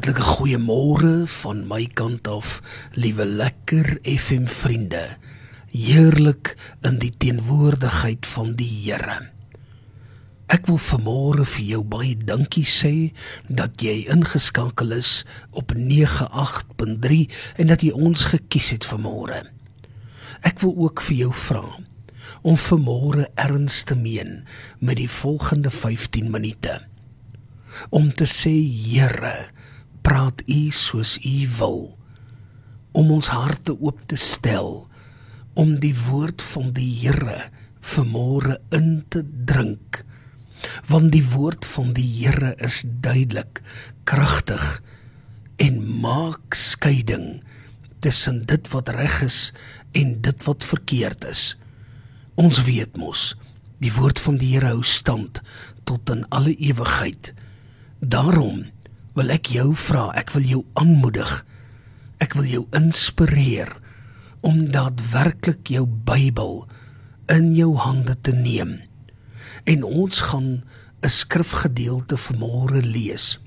Hartlike goeiemôre van my kant af, liewe lekker FM vriende. Heerlik in die teenwoordigheid van die Here. Ek wil vanmôre vir jou baie dankie sê dat jy ingeskakel is op 98.3 en dat jy ons gekies het vanmôre. Ek wil ook vir jou vra om vanmôre erns te meen met die volgende 15 minute. Om te sê, Here, praat U soos U wil, om ons harte oop te stel, om die woord van die Here vanmôre in te drink, want die woord van die Here is duidelik, kragtig en maak skeiding tussen dit wat reg is en dit wat verkeerd is. Ons weet mos, die woord van die Here hou stand tot in alle ewigheid. Daarom wil ek jou vra, ek wil jou aanmoedig, ek wil jou inspireer om daadwerklik jou Bybel in jou hande te neem. En ons gaan 'n skrifgedeelte vanmôre lees.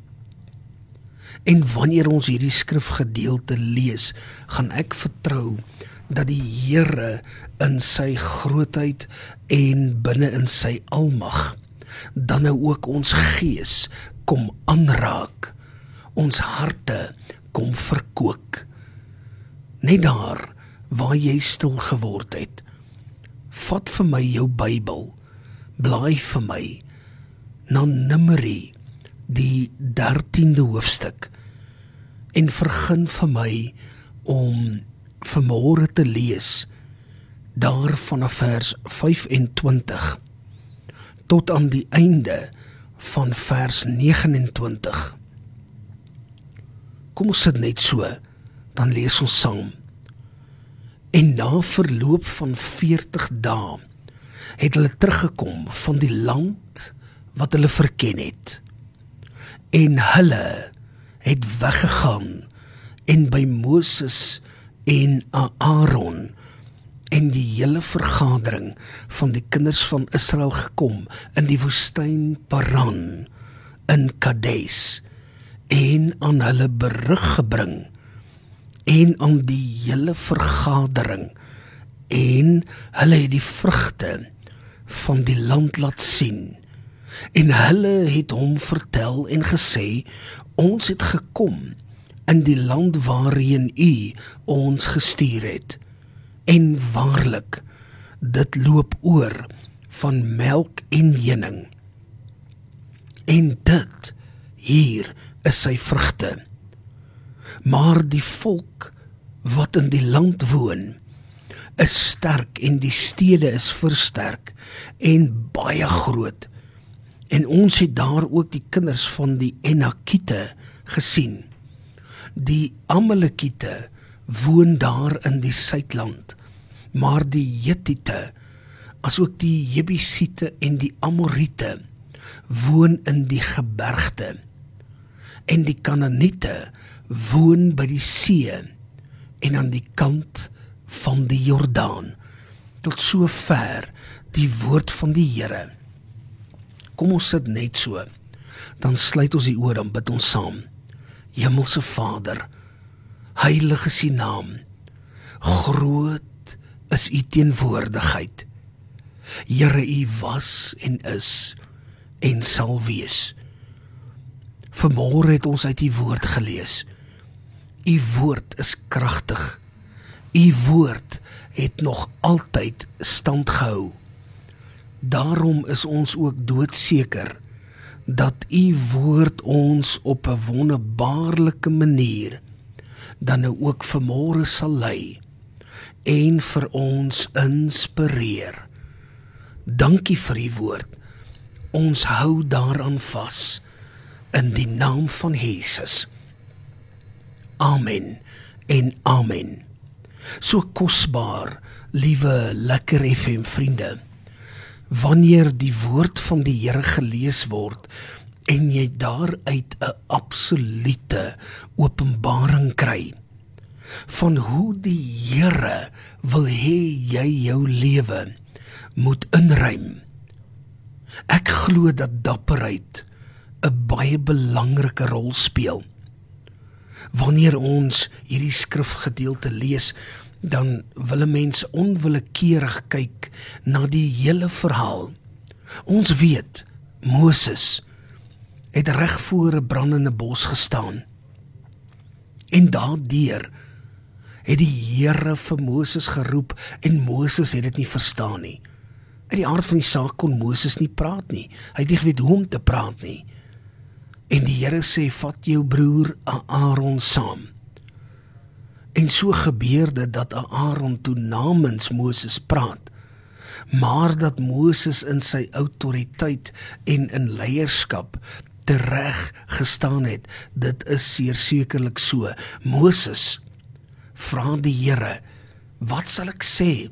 En wanneer ons hierdie skrifgedeelte lees, gaan ek vertrou dat die Here in sy grootheid en binne in sy almag dan nou ook ons gees kom aanraak, ons harte kom verkook. Net daar waar jy stil geword het, vat vir my jou Bybel, blaai vir my na Numeri, die 13de hoofstuk, en begin vir my om vanmôre te lees, daar vanaf vers 25, tot aan die einde van vers 29. Kom ons sit net so, dan lees ons saam. En na verloop van 40 dae, het hulle teruggekom van die land wat hulle verken het. En hulle het weggegaan en by Moses en Aaron en die hele vergadering van die kinders van Israel gekom in die woestyn Paran in Kades en aan hulle berig gebring en aan die hele vergadering en hulle het die vrugte van die land laat sien en hulle het hom vertel en gesê, ons het gekom in die land waarheen U ons gestuur het. En waarlik, dit loop oor van melk en honing. En dit, hier is sy vrugte. Maar die volk wat in die land woon, is sterk en die stede is versterk en baie groot. En ons het daar ook die kinders van die Enakiete gesien. Die Amalekiete woon daar in die suidland, maar die Jettiete, as ook die Jebusiete en die Amoriete, woon in die gebergte, en die Kanaaniete woon by die see, en aan die kant van die Jordaan, tot so ver die woord van die Here. Kom ons sit net so, dan sluit ons die oor, dan bid ons saam. Hemelse Vader, heilig is U naam, groot is U teenwoordigheid. Here, U was en is en sal wees. Vanmôre het ons uit U woord gelees. U woord is kragtig. U woord het nog altyd stand gehou. Daarom is ons ook doodseker dat U woord ons op 'n wonderbaarlike manier dan nou ook vanmôre sal lei en vir ons inspireer. Dankie vir U woord. Ons hou daaraan vas in die naam van Jesus. Amen en amen. So kosbaar, liewe lekker FM vriende, wanneer die woord van die Here gelees word en jy daaruit 'n absolute openbaring kry van hoe die Here wil hê jy jou lewe moet inruim. Ek glo dat dapperheid 'n baie belangrike rol speel. Wanneer ons hierdie skrifgedeelte lees, dan wil 'n mens onwillekeurig kyk na die hele verhaal. Ons weet, Moses het reg voor 'n brandende bos gestaan. En daardeur het die Here vir Moses geroep en Moses het dit nie verstaan nie. In die aard van die saak kon Moses nie praat nie. Hy het nie geweet hoe om te praat nie. En die Here sê, vat jou broer Aaron saam. En so gebeur dit dat Aaron toe namens Moses praat, maar dat Moses in sy autoriteit en in leierskap tereg gestaan het, dit is sekerlik so. Moses vra die Here, wat sal ek sê?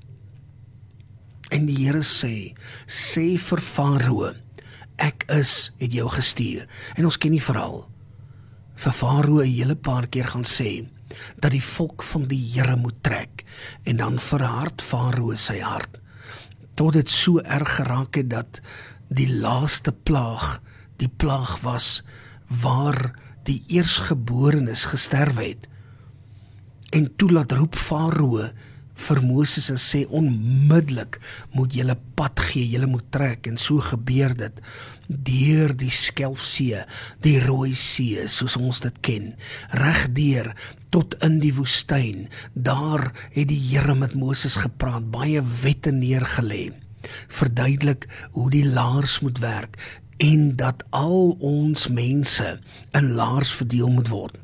En die Here sê vir Farao, ek het jou gestuur. En ons ken die verhaal. Vir Farao 'n hele paar keer gaan sê, dat die volk van die Here moet trek, en dan verhard Farao sy hart, tot dit so erg geraak het, dat die laaste plaag, die plaag was, waar die eersgeborenes gesterf het, en toe laat roep Farao vir Moses en sê, onmiddellik moet julle pad gee, julle moet trek, en so gebeur dit, deur die Skelfsee, die Rooi See, soos ons dit ken, regdeur tot in die woestyn. Daar het die Here met Moses gepraat, baie wette neergelê, verduidelik hoe die laars moet werk, en dat al ons mense in laars verdeel moet word.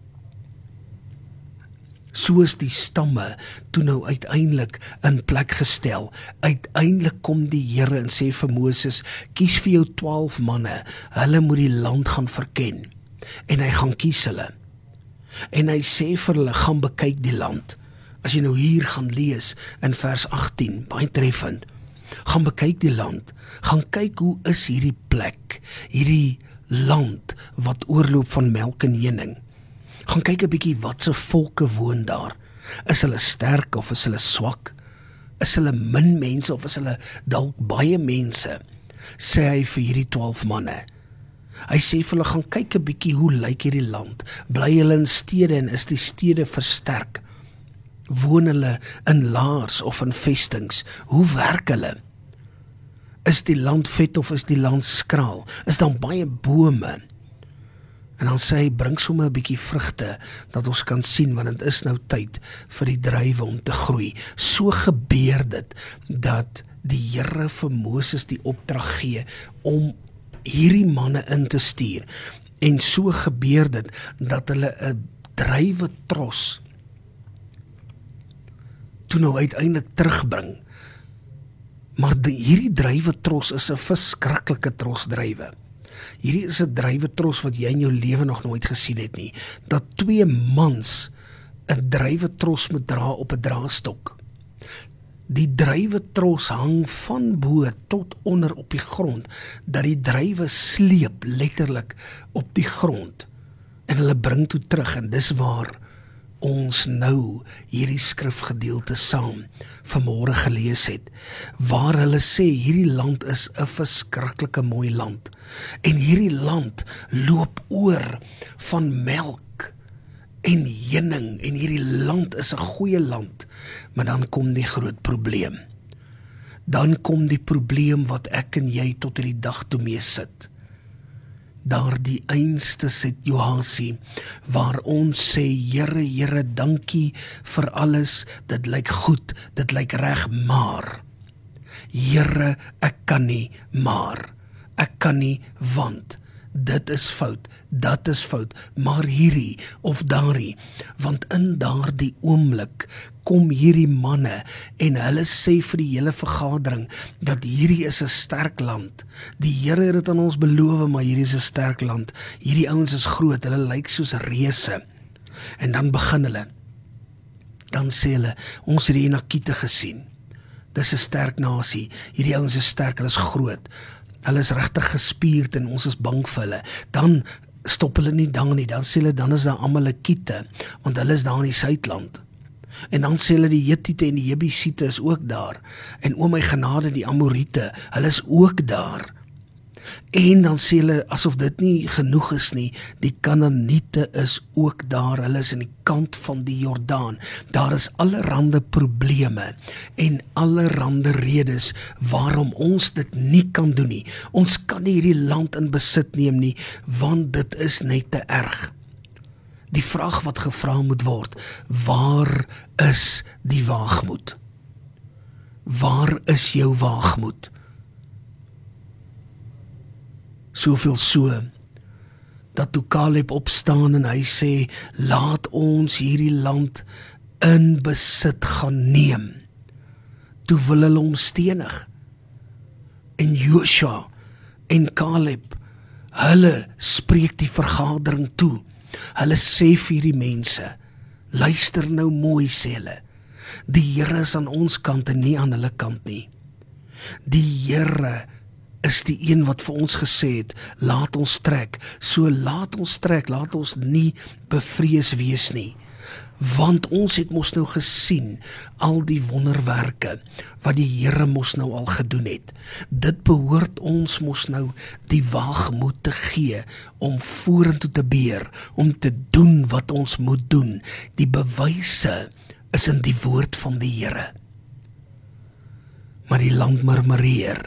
Soos die stamme toe nou uiteindelik in plek gestel. Uiteindelik kom die Here en sê vir Moses, kies vir jou 12 manne, hulle moet die land gaan verken. En hy gaan kies hulle. En hy sê vir hulle, gaan bekyk die land. As jy nou hier gaan lees in vers 18, baie treffend, gaan bekyk die land, gaan kyk hoe is hierdie plek, hierdie land wat oorloop van melk en honing. Gaan kyk 'n bietjie watse volke woon daar. Is hulle sterk of is hulle swak? Is hulle min mense of is hulle dalk baie mense? Sê hy vir hierdie 12 manne. Hy sê vir hulle, gaan kyk 'n bietjie hoe lyk hierdie land. Bly hulle in stede en is die stede versterk? Woon hulle in laars of in vestings? Hoe werk hulle? Is die land vet of is die land skraal? Is daar baie bome? En dan sê hy, bring sommer 'n bietjie vrugte, dat ons kan sien, want dit is nou tyd vir die druiwe om te groei. So gebeur dit, dat die Here vir Moses die opdrag gee, om hierdie manne in te stuur. En so gebeur dit, dat hulle 'n druiwetros toe nou uiteindelik terugbring. Maar hierdie druiwetros is 'n verskriklike tros druiwe. Hierdie is 'n druiwetros wat jy in jou lewe nog nooit gesien het nie. Dat 2 mans 'n druiwetros moet dra op 'n draastok. Die druiwetros hang van bo tot onder op die grond, dat die druiwe sleep letterlik op die grond. En hulle bring toe terug, en dis waar ons nou hierdie skrifgedeelte saam vanmôre gelees het, waar hulle sê hierdie land is 'n verskriklike mooi land, en hierdie land loop oor van melk en honing, en hierdie land is 'n goeie land. Maar dan kom die groot probleem. Dan kom die probleem wat ek en jy tot hierdie dag toe mee sit. Daar die einste situasie waar ons sê, Here, Here, dankie vir alles, dit lyk goed, dit lyk reg, maar Here, ek kan nie, maar ek kan nie, want dit is fout, dat is fout, maar hierdie of daardie, want in daardie oomblik kom hierdie manne en hulle sê vir die hele vergadering dat hierdie is 'n sterk land. Die Here het dit aan ons beloof, maar hierdie is 'n sterk land. Hierdie ouens is groot, hulle lyk soos reuse. En dan begin hulle. Dan sê hulle, ons het die Enakiete gesien. Dis 'n sterk nasie. Hierdie ouens is sterk, hulle is groot. Hulle is regtig gespierd en ons is bang vir hulle. Dan stop hulle nie dan nie. Dan sê hulle, dan is daar Amalekiete, want hulle is daar in die Suidland. En dan sê hulle die Hittiete en die Jebusiete is ook daar. En o my genade, die Amoriete, hulle is ook daar. En dan sê hulle, asof dit nie genoeg is nie, die Kanaaniete is ook daar, hulle is aan die kant van die Jordaan. Daar is allerhande probleme en allerhande redes waarom ons dit nie kan doen nie. Ons kan nie hierdie land in besit neem nie, want dit is net te erg. Die vraag wat gevra moet word, waar is die waagmoed? Waar is jou waagmoed? Soveel so, dat toe Caleb opstaan en hy sê, laat ons hierdie land in besit gaan neem. Toe wil hulle hom stenig. En Joshua en Caleb, hulle spreek die vergadering toe. Hulle sê vir die mense, luister nou mooi, sê hulle, die Here is aan ons kant en nie aan hulle kant nie. Die Here is die een wat vir ons gesê het, laat ons trek, so laat ons trek, laat ons nie bevrees wees nie. Want ons het mos nou gesien, al die wonderwerke, wat die Here mos nou al gedoen het. Dit behoort ons mos nou die waagmoed te gee, om vorentoe te beer, om te doen wat ons moet doen. Die bewyse is in die woord van die Here. Maar die land murmureer.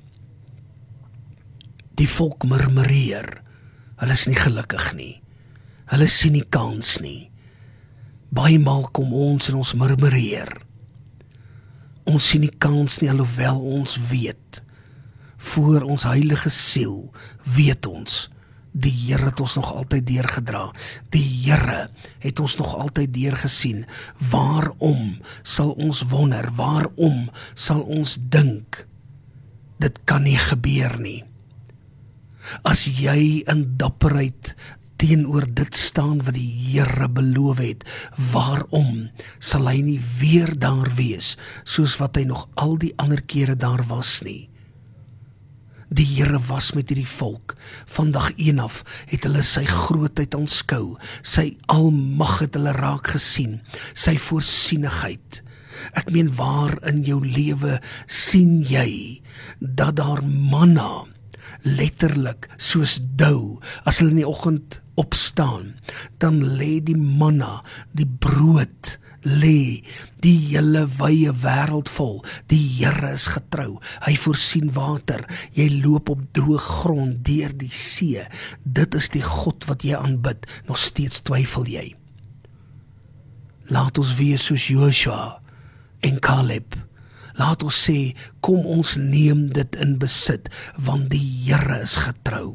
Die volk murmureer. Hulle is nie gelukkig nie. Hulle sien nie kans nie. Baie maal kom ons en ons murmureer. Ons sien nie kans nie, alhoewel ons weet. Voor ons heilige siel weet ons, die Here het ons nog altyd deurgedra. Die Here het ons nog altyd deurgesien. Waarom sal ons wonder? Waarom sal ons dink? Dit kan nie gebeur nie. As jy in dapperheid teenoor dit staan wat die Here beloof het, waarom sal hy nie weer daar wees, soos wat hy nog al die ander kere daar was nie? Die Here was met hierdie volk. Vandag een af het hulle sy grootheid aanskou, sy almag het hulle raak gesien, sy voorsienigheid. Ek meen, waar in jou lewe sien jy dat daar manna letterlik soos dou, as hulle in die oggend opstaan, dan lê die manna, die brood, lê die hele wye wêreld vol. Die Here is getrou, hy voorsien water, jy loop op droë grond deur die see. Dit is die God wat jy aanbid. Nog steeds twyfel jy. Laat ons wees soos Joshua en Caleb. Laat ons sê, kom ons neem dit in besit, want die Here is getrou.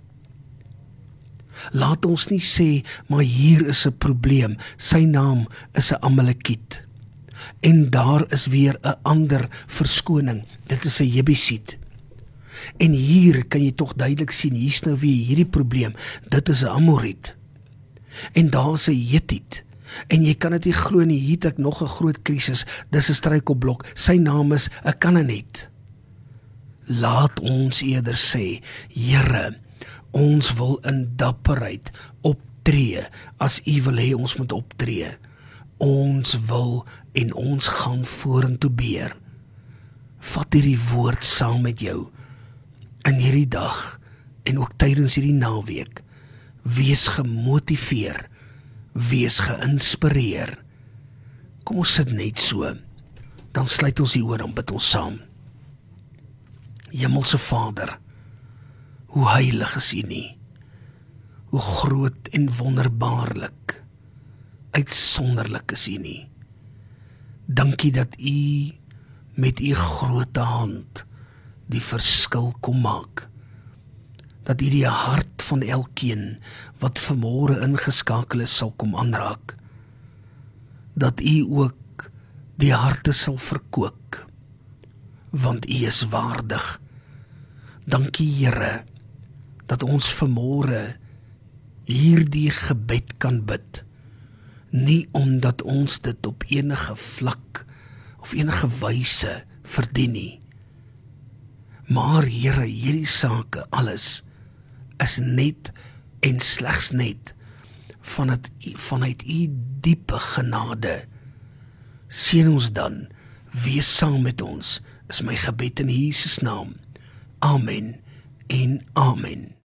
Laat ons nie sê, maar hier is 'n probleem, sy naam is 'n Amalekiet. En daar is weer 'n ander verskoning, dit is 'n Jebusiet. En hier kan jy tog duidelik sien, hier's nou weer hierdie probleem, dit is 'n Amoriet. En daar's 'n Hetiet. En jy kan dit nie glo nie, hier het ek nog 'n groot krisis, dis 'n struikelblok, sy naam is 'n Kanaaniet. Laat ons eerder sê, Here, ons wil in dapperheid optree, as U wil hê ons moet optree. Ons wil en ons gaan vorentoe beer. Vat hierdie woord saam met jou, in hierdie dag, en ook tydens hierdie naweek. Wees gemotiveer, wees geïnspireer. Kom ons sit net so, dan sluit ons die oor en bid ons saam. Hemelse Vader, hoe heilig is U nie, hoe groot en wonderbaarlik, uitsonderlik is U nie. Dankie dat U met U groot hand die verskil kom maak. Dat U die hart van elkeen wat vanmôre ingeskakel is sal kom aanraak. Dat U ook die harte sal verkoop, want U is waardig. Dankie Here, dat ons vanmôre hierdie gebed kan bid, nie omdat ons dit op enige vlak of enige wyse verdien nie, maar Here, hierdie sake alles is net en slegs net vanuit U diepe genade. Seën ons dan, wees saam met ons, is my gebed in Jesus naam. Amen en amen.